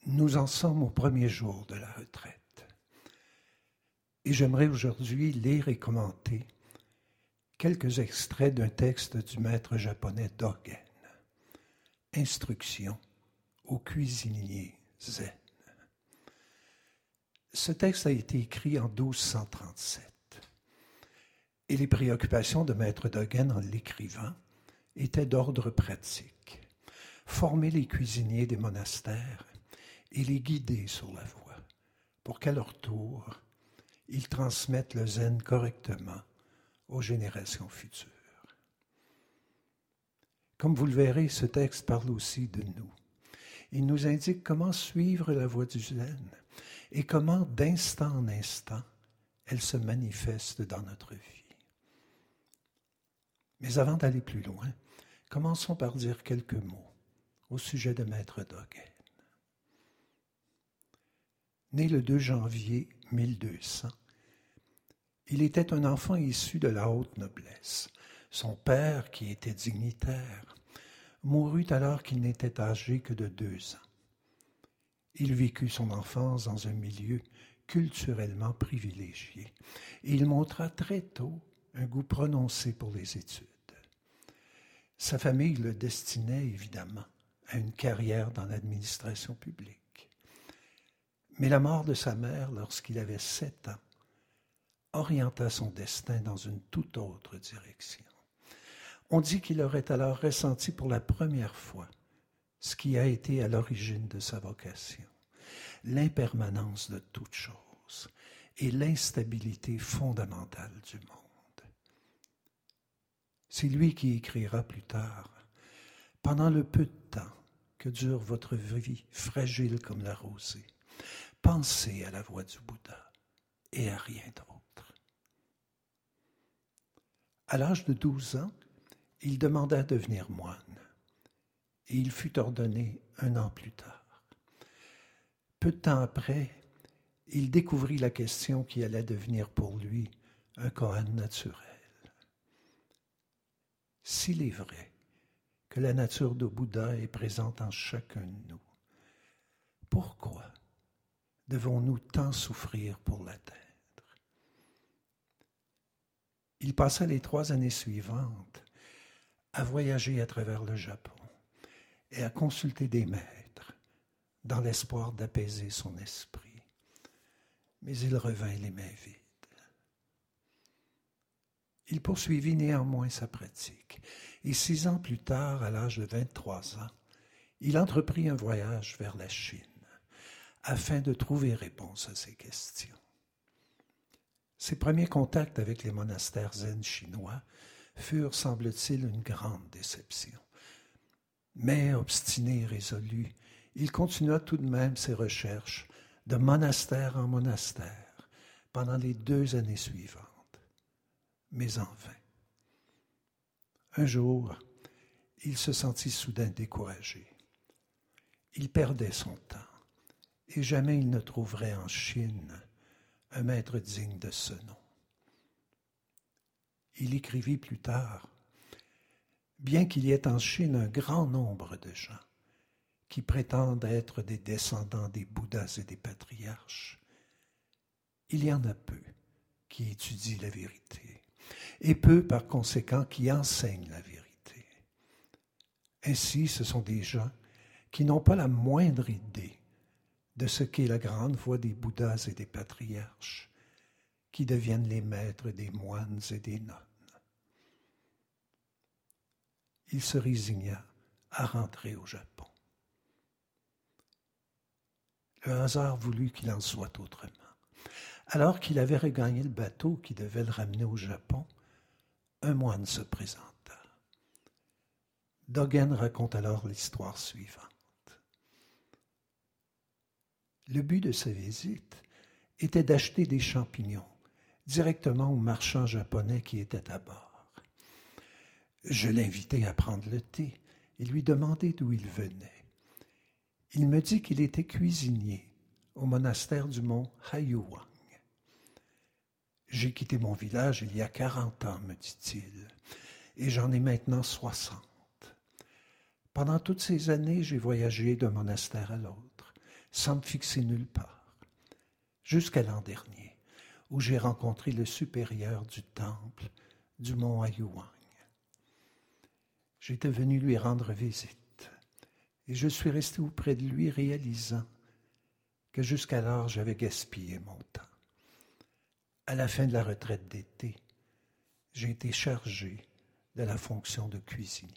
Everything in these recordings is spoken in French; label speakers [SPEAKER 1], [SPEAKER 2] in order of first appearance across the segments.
[SPEAKER 1] Nous en sommes au premier jour de la retraite. Et j'aimerais aujourd'hui lire et commenter quelques extraits d'un texte du maître japonais Dogen. Instruction aux cuisiniers zen. Ce texte a été écrit en 1237. Et les préoccupations de maître Dogen en l'écrivant étaient d'ordre pratique. Former les cuisiniers des monastères et les guider sur la voie pour qu'à leur tour, ils transmettent le zen correctement aux générations futures. Comme vous le verrez, ce texte parle aussi de nous. Il nous indique comment suivre la voie du zen et comment, d'instant en instant, elle se manifeste dans notre vie. Mais avant d'aller plus loin, commençons par dire quelques mots au sujet de maître Dogen. Né le 2 janvier 1200, il était un enfant issu de la haute noblesse. Son père, qui était dignitaire, mourut alors qu'il n'était âgé que de 2 ans. Il vécut son enfance dans un milieu culturellement privilégié et il montra très tôt un goût prononcé pour les études. Sa famille le destinait évidemment à une carrière dans l'administration publique. Mais la mort de sa mère, lorsqu'il avait 7 ans, orienta son destin dans une toute autre direction. On dit qu'il aurait alors ressenti pour la première fois ce qui a été à l'origine de sa vocation, l'impermanence de toute chose et l'instabilité fondamentale du monde. C'est lui qui écrira plus tard « Pendant le peu de temps que dure votre vie fragile comme la rosée, pensez à la voie du Bouddha et à rien d'autre. » À l'âge de 12 ans, il demanda à devenir moine et il fut ordonné 1 an plus tard. Peu de temps après, il découvrit la question qui allait devenir pour lui un koan naturel. S'il est vrai que la nature de Bouddha est présente en chacun de nous, pourquoi devons-nous tant souffrir pour l'atteindre? Il passa les 3 années suivantes à voyager à travers le Japon et à consulter des maîtres dans l'espoir d'apaiser son esprit. Mais il revint les mains vides. Il poursuivit néanmoins sa pratique et 6 ans plus tard, à l'âge de 23 ans, il entreprit un voyage vers la Chine afin de trouver réponse à ces questions. Ses premiers contacts avec les monastères zen chinois furent, semble-t-il, une grande déception. Mais, obstiné et résolu, il continua tout de même ses recherches de monastère en monastère pendant les 2 années suivantes, mais en vain. Un jour, il se sentit soudain découragé. Il perdait son temps et jamais il ne trouverait en Chine un maître digne de ce nom. Il écrivit plus tard « Bien qu'il y ait en Chine un grand nombre de gens qui prétendent être des descendants des Bouddhas et des patriarches, il y en a peu qui étudient la vérité et peu par conséquent qui enseignent la vérité. Ainsi, ce sont des gens qui n'ont pas la moindre idée de ce qu'est la grande voie des Bouddhas et des patriarches, qui deviennent les maîtres des moines et des nonnes. » Il se résigna à rentrer au Japon. Le hasard voulut qu'il en soit autrement. Alors qu'il avait regagné le bateau qui devait le ramener au Japon, un moine se présenta. Dogen raconte alors l'histoire suivante. Le but de sa visite était d'acheter des champignons directement au marchand japonais qui était à bord. Je l'invitai à prendre le thé et lui demandai d'où il venait. Il me dit qu'il était cuisinier au monastère du mont Hayuwang. J'ai quitté mon village il y a 40 ans, me dit-il, et j'en ai maintenant 60. Pendant toutes ces années, j'ai voyagé d'un monastère à l'autre, sans me fixer nulle part, jusqu'à l'an dernier, où j'ai rencontré le supérieur du temple du mont Ayuang. J'étais venu lui rendre visite, et je suis resté auprès de lui réalisant que jusqu'alors j'avais gaspillé mon temps. À la fin de la retraite d'été, j'ai été chargé de la fonction de cuisinier.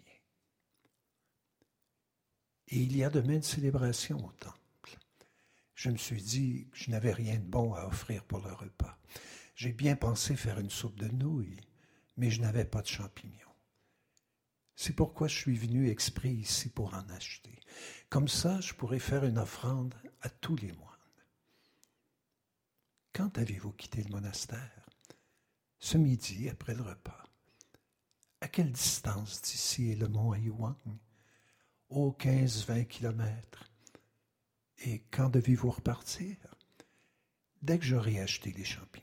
[SPEAKER 1] Et il y a demain une célébration au temple. Je me suis dit que je n'avais rien de bon à offrir pour le repas. J'ai bien pensé faire une soupe de nouilles, mais je n'avais pas de champignons. C'est pourquoi je suis venu exprès ici pour en acheter. Comme ça, je pourrais faire une offrande à tous les moines. Quand avez-vous quitté le monastère? Ce midi, après le repas. À quelle distance d'ici est le mont Ayuang? Aux 15-20 kilomètres. Et quand devez-vous repartir? Dès que j'aurai acheté les champignons.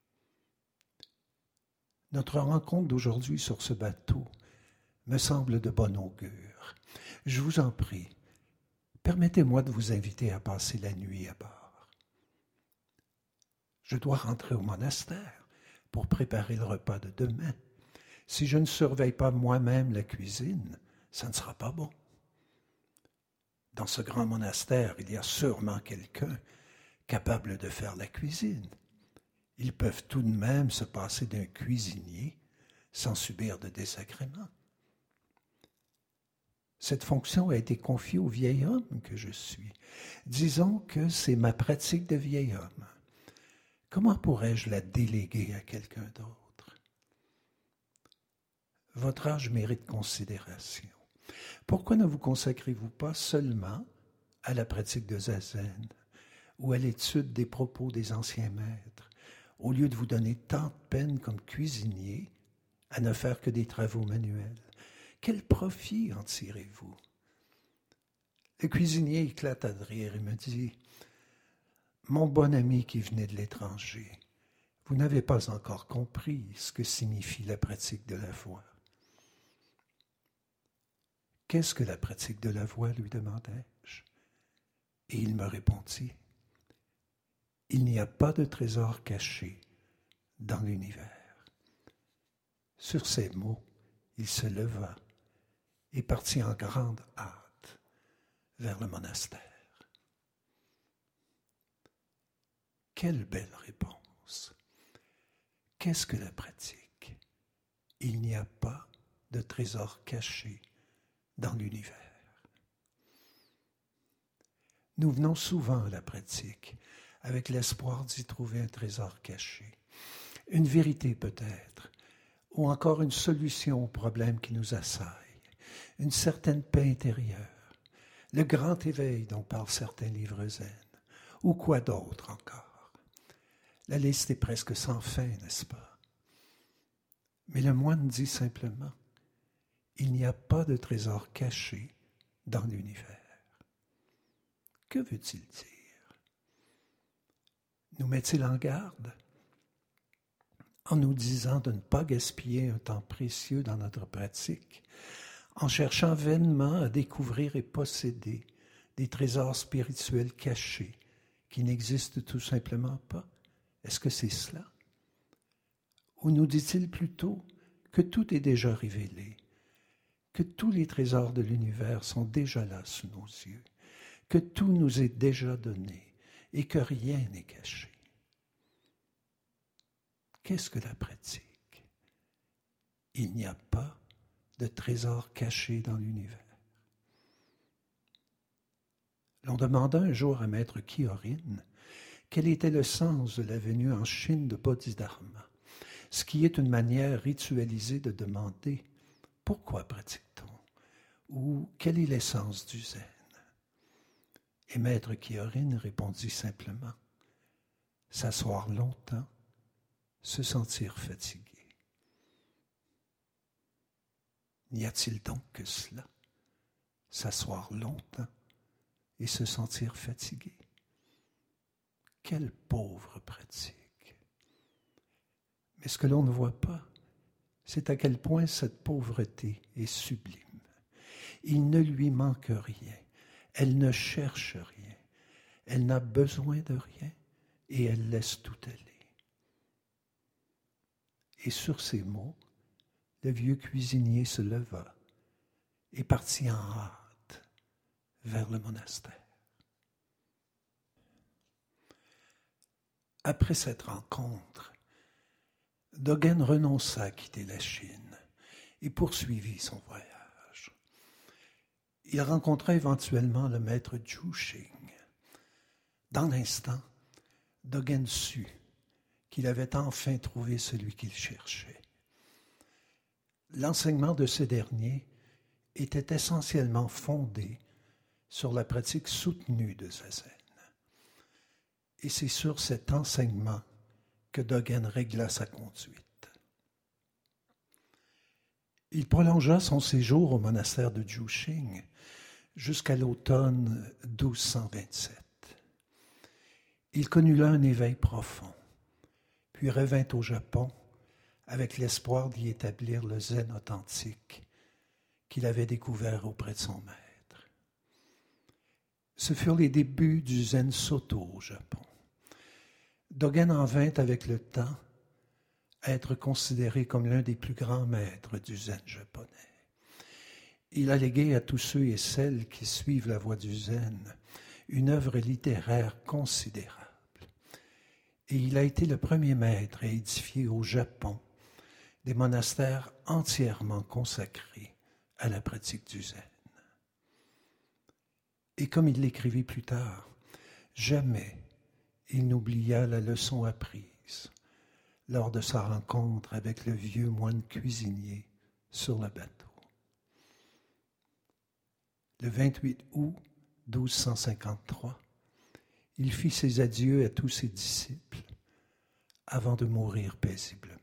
[SPEAKER 1] Notre rencontre d'aujourd'hui sur ce bateau me semble de bon augure. Je vous en prie, permettez-moi de vous inviter à passer la nuit à bord. Je dois rentrer au monastère pour préparer le repas de demain. Si je ne surveille pas moi-même la cuisine, ça ne sera pas bon. Dans ce grand monastère, il y a sûrement quelqu'un capable de faire la cuisine. Ils peuvent tout de même se passer d'un cuisinier sans subir de désagréments. Cette fonction a été confiée au vieil homme que je suis. Disons que c'est ma pratique de vieil homme. Comment pourrais-je la déléguer à quelqu'un d'autre? Votre âge mérite considération. Pourquoi ne vous consacrez-vous pas seulement à la pratique de zazen ou à l'étude des propos des anciens maîtres, au lieu de vous donner tant de peine comme cuisinier à ne faire que des travaux manuels? Quel profit en tirez-vous? Le cuisinier éclata de rire et me dit « Mon bon ami qui venait de l'étranger, vous n'avez pas encore compris ce que signifie la pratique de la voix. » « Qu'est-ce que la pratique de la voix, lui demandai-je. Et il me répondit « Il n'y a pas de trésor caché dans l'univers. » Sur ces mots, il se leva et partit en grande hâte vers le monastère. Quelle belle réponse! Qu'est-ce que la pratique? Il n'y a pas de trésor caché dans l'univers. Nous venons souvent à la pratique avec l'espoir d'y trouver un trésor caché, une vérité peut-être, ou encore une solution au problème qui nous assaille, une certaine paix intérieure, le grand éveil dont parlent certains livres zen, ou quoi d'autre encore. La liste est presque sans fin, n'est-ce pas? Mais le moine dit simplement « Il n'y a pas de trésor caché dans l'univers ». Que veut-il dire? Nous met-il en garde en nous disant de ne pas gaspiller un temps précieux dans notre pratique, en cherchant vainement à découvrir et posséder des trésors spirituels cachés qui n'existent tout simplement pas? Est-ce que c'est cela? Ou nous dit-il plutôt que tout est déjà révélé, que tous les trésors de l'univers sont déjà là sous nos yeux, que tout nous est déjà donné et que rien n'est caché? Qu'est-ce que la pratique? Il n'y a pas de trésor caché dans l'univers. L'on demanda un jour à Maître Kyorin quel était le sens de la venue en Chine de Bodhidharma, ce qui est une manière ritualisée de demander « Pourquoi pratique-t-on » ou « Quelle est l'essence du zen ?» Et Maître Kyorin répondit simplement « S'asseoir longtemps, se sentir fatigué. » N'y a-t-il donc que cela? S'asseoir longtemps et se sentir fatigué? Quelle pauvre pratique! Mais ce que l'on ne voit pas, c'est à quel point cette pauvreté est sublime. Il ne lui manque rien. Elle ne cherche rien. Elle n'a besoin de rien et elle laisse tout aller. Et sur ces mots, le vieux cuisinier se leva et partit en hâte vers le monastère. Après cette rencontre, Dogen renonça à quitter la Chine et poursuivit son voyage. Il rencontra éventuellement le maître Zhu Xing. Dans l'instant, Dogen sut qu'il avait enfin trouvé celui qu'il cherchait. L'enseignement de ce dernier était essentiellement fondé sur la pratique soutenue de Zazen. Et c'est sur cet enseignement que Dogen régla sa conduite. Il prolongea son séjour au monastère de Zhuxing jusqu'à l'automne 1227. Il connut là un éveil profond, puis revint au Japon avec l'espoir d'y établir le zen authentique qu'il avait découvert auprès de son maître. Ce furent les débuts du zen Soto au Japon. Dogen en vint avec le temps à être considéré comme l'un des plus grands maîtres du zen japonais. Il a légué à tous ceux et celles qui suivent la voie du zen une œuvre littéraire considérable. Et il a été le premier maître à édifier au Japon des monastères entièrement consacrés à la pratique du zen. Et comme il l'écrivit plus tard, jamais il n'oublia la leçon apprise lors de sa rencontre avec le vieux moine cuisinier sur le bateau. Le 28 août 1253, il fit ses adieux à tous ses disciples avant de mourir paisiblement.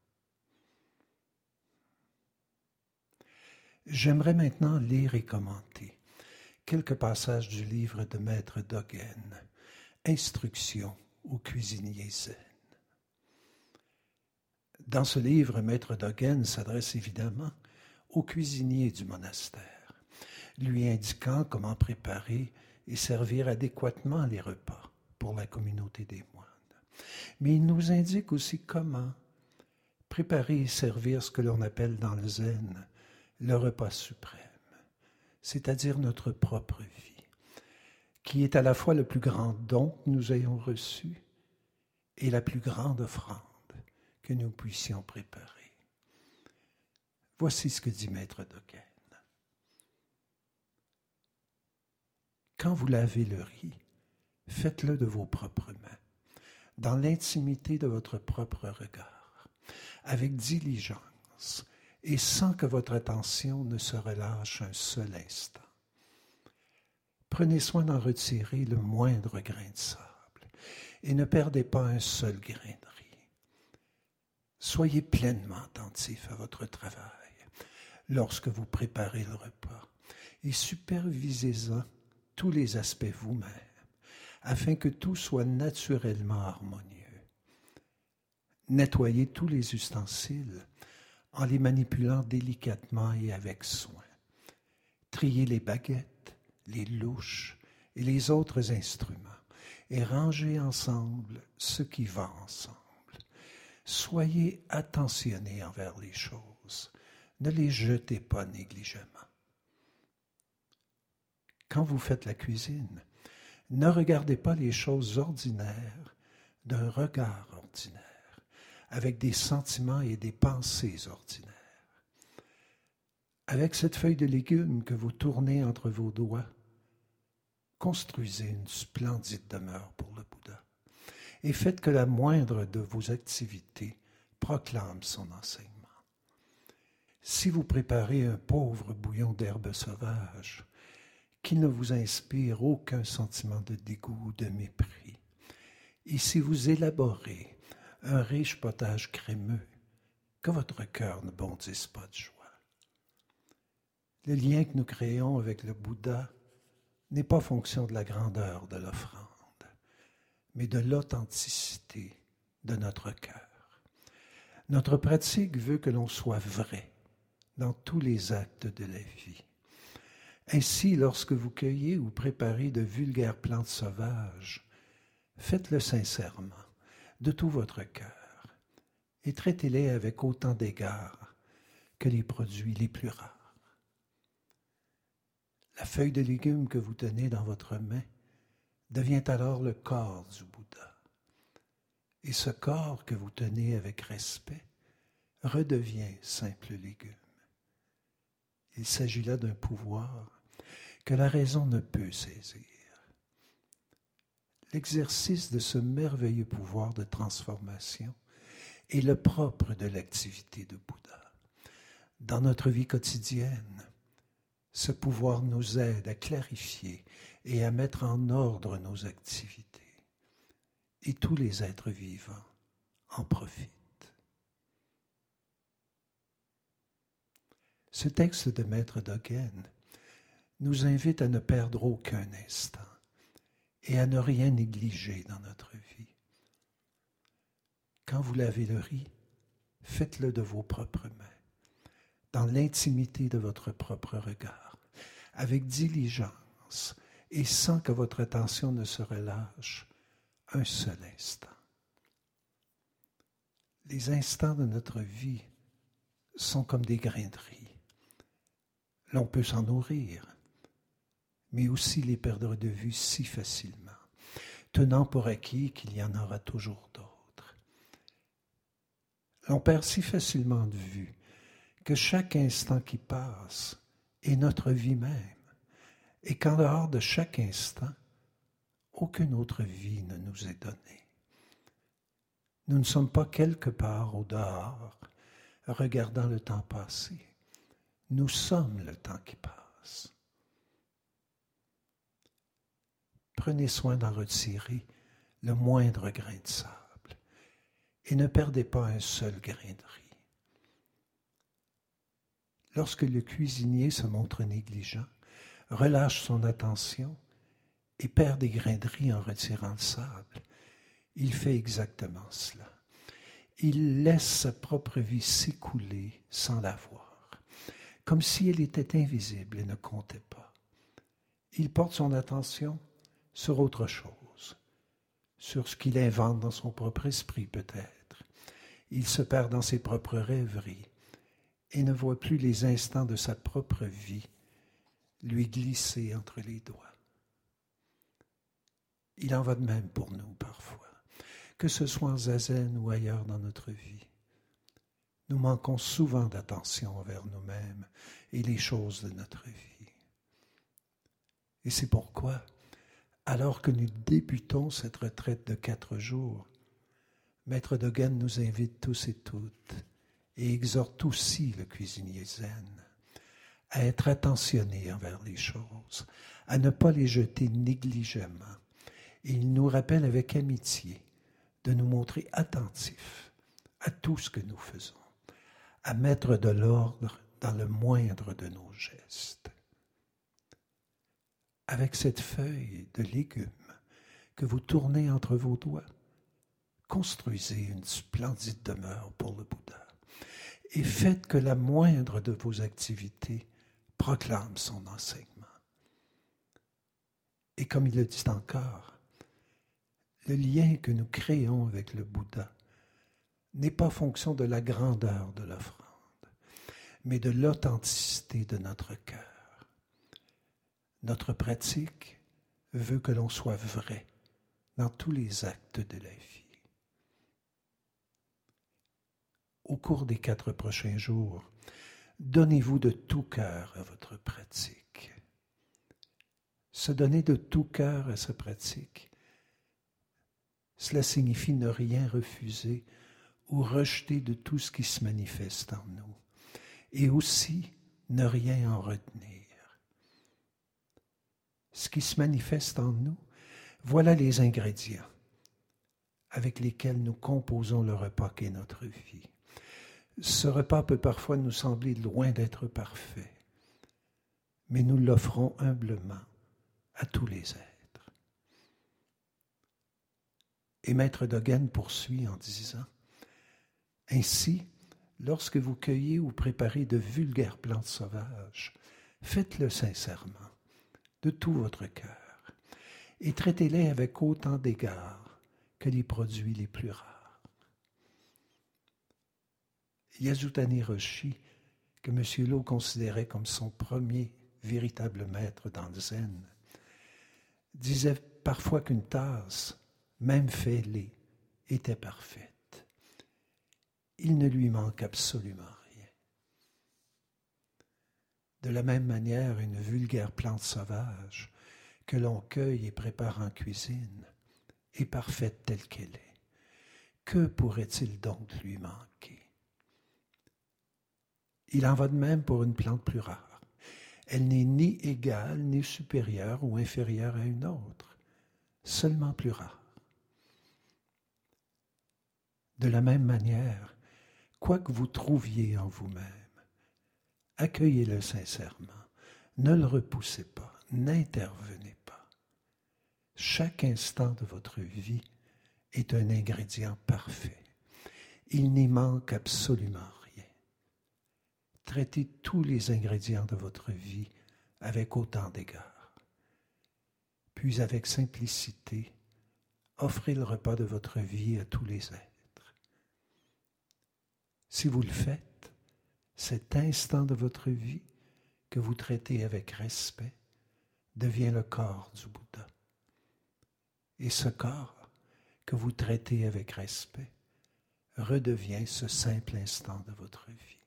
[SPEAKER 1] J'aimerais maintenant lire et commenter quelques passages du livre de Maître Dogen, Instruction aux cuisiniers zen. Dans ce livre, Maître Dogen s'adresse évidemment aux cuisiniers du monastère, lui indiquant comment préparer et servir adéquatement les repas pour la communauté des moines. Mais il nous indique aussi comment préparer et servir ce que l'on appelle dans le zen le repas suprême, c'est-à-dire notre propre vie, qui est à la fois le plus grand don que nous ayons reçu et la plus grande offrande que nous puissions préparer. Voici ce que dit Maître Dogen. Quand vous lavez le riz, faites-le de vos propres mains, dans l'intimité de votre propre regard, avec diligence et sans que votre attention ne se relâche un seul instant. Prenez soin d'en retirer le moindre grain de sable et ne perdez pas un seul grain de riz. Soyez pleinement attentif à votre travail lorsque vous préparez le repas et supervisez-en tous les aspects vous-même afin que tout soit naturellement harmonieux. Nettoyez tous les ustensiles en les manipulant délicatement et avec soin. Triez les baguettes, les louches et les autres instruments et rangez ensemble ce qui va ensemble. Soyez attentionnés envers les choses. Ne les jetez pas négligemment. Quand vous faites la cuisine, ne regardez pas les choses ordinaires d'un regard ordinaire, avec des sentiments et des pensées ordinaires. Avec cette feuille de légumes que vous tournez entre vos doigts, construisez une splendide demeure pour le Bouddha et faites que la moindre de vos activités proclame son enseignement. Si vous préparez un pauvre bouillon d'herbes sauvages, qui ne vous inspire aucun sentiment de dégoût ou de mépris, et si vous élaborez un riche potage crémeux, que votre cœur ne bondisse pas de joie. Le lien que nous créons avec le Bouddha n'est pas fonction de la grandeur de l'offrande, mais de l'authenticité de notre cœur. Notre pratique veut que l'on soit vrai dans tous les actes de la vie. Ainsi, lorsque vous cueillez ou préparez de vulgaires plantes sauvages, faites-le sincèrement, de tout votre cœur, et traitez-les avec autant d'égard que les produits les plus rares. La feuille de légume que vous tenez dans votre main devient alors le corps du Bouddha. Et ce corps que vous tenez avec respect redevient simple légume. Il s'agit là d'un pouvoir que la raison ne peut saisir. L'exercice de ce merveilleux pouvoir de transformation est le propre de l'activité de Bouddha. Dans notre vie quotidienne, ce pouvoir nous aide à clarifier et à mettre en ordre nos activités. Et tous les êtres vivants en profitent. Ce texte de Maître Dogen nous invite à ne perdre aucun instant et à ne rien négliger dans notre vie. Quand vous lavez le riz, faites-le de vos propres mains, dans l'intimité de votre propre regard, avec diligence et sans que votre attention ne se relâche un seul instant. Les instants de notre vie sont comme des grains de riz. L'on peut s'en nourrir, mais aussi les perdre de vue si facilement, tenant pour acquis qu'il y en aura toujours d'autres. L'on perd si facilement de vue que chaque instant qui passe est notre vie même, et qu'en dehors de chaque instant, aucune autre vie ne nous est donnée. Nous ne sommes pas quelque part au dehors, regardant le temps passer. Nous sommes le temps qui passe. Prenez soin d'en retirer le moindre grain de sable et ne perdez pas un seul grain de riz. Lorsque le cuisinier se montre négligent, relâche son attention et perd des grains de riz en retirant le sable, il fait exactement cela. Il laisse sa propre vie s'écouler sans la voir, comme si elle était invisible et ne comptait pas. Il porte son attention sur autre chose, sur ce qu'il invente dans son propre esprit peut-être. Il se perd dans ses propres rêveries et ne voit plus les instants de sa propre vie lui glisser entre les doigts. Il en va de même pour nous parfois, que ce soit en zazen ou ailleurs dans notre vie. Nous manquons souvent d'attention envers nous-mêmes et les choses de notre vie. Et c'est pourquoi, alors que nous débutons cette retraite de 4 jours, Maître Dogen nous invite tous et toutes, et exhorte aussi le cuisinier zen, à être attentionnés envers les choses, à ne pas les jeter négligemment. Et il nous rappelle avec amitié de nous montrer attentifs à tout ce que nous faisons, à mettre de l'ordre dans le moindre de nos gestes. Avec cette feuille de légumes que vous tournez entre vos doigts, construisez une splendide demeure pour le Bouddha et faites que la moindre de vos activités proclame son enseignement. Et comme il le dit encore, le lien que nous créons avec le Bouddha n'est pas fonction de la grandeur de l'offrande, mais de l'authenticité de notre cœur. Notre pratique veut que l'on soit vrai dans tous les actes de la vie. Au cours des 4 prochains jours, donnez-vous de tout cœur à votre pratique. Se donner de tout cœur à sa pratique, cela signifie ne rien refuser ou rejeter de tout ce qui se manifeste en nous, et aussi ne rien en retenir. Ce qui se manifeste en nous, voilà les ingrédients avec lesquels nous composons le repas qu'est notre vie. Ce repas peut parfois nous sembler loin d'être parfait, mais nous l'offrons humblement à tous les êtres. Et Maître Dogen poursuit en disant « Ainsi, lorsque vous cueillez ou préparez de vulgaires plantes sauvages, Faites-le sincèrement, de tout votre cœur, et traitez-les avec autant d'égard que les produits les plus rares. Yasutani Roshi, que M. Lo considérait comme son premier véritable maître dans le zen, disait parfois qu'une tasse, même fêlée, était parfaite. Il ne lui manque absolument rien. De la même manière, une vulgaire plante sauvage que l'on cueille et prépare en cuisine est parfaite telle qu'elle est. Que pourrait-il donc lui manquer? Il en va de même pour une plante plus rare. Elle n'est ni égale, ni supérieure ou inférieure à une autre, seulement plus rare. De la même manière, quoi que vous trouviez en vous-même, accueillez-le sincèrement, ne le repoussez pas, n'intervenez pas. Chaque instant de votre vie est un ingrédient parfait. Il n'y manque absolument rien. Traitez tous les ingrédients de votre vie avec autant d'égard. Puis avec simplicité, offrez le repas de votre vie à tous les êtres. Si vous le faites, cet instant de votre vie que vous traitez avec respect devient le corps du Bouddha. Et ce corps que vous traitez avec respect redevient ce simple instant de votre vie.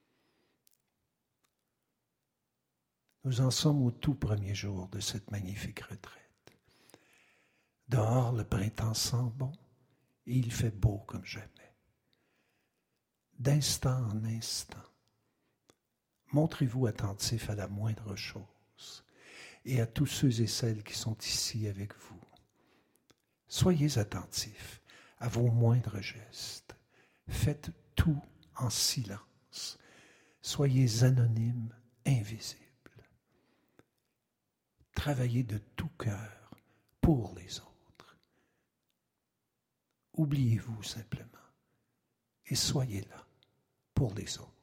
[SPEAKER 1] Nous en sommes au tout premier jour de cette magnifique retraite. Dehors, le printemps sent bon et il fait beau comme jamais. D'instant en instant, montrez-vous attentif à la moindre chose et à tous ceux et celles qui sont ici avec vous. Soyez attentifs à vos moindres gestes. Faites tout en silence. Soyez anonymes, invisibles. Travaillez de tout cœur pour les autres. Oubliez-vous simplement et soyez là pour les autres.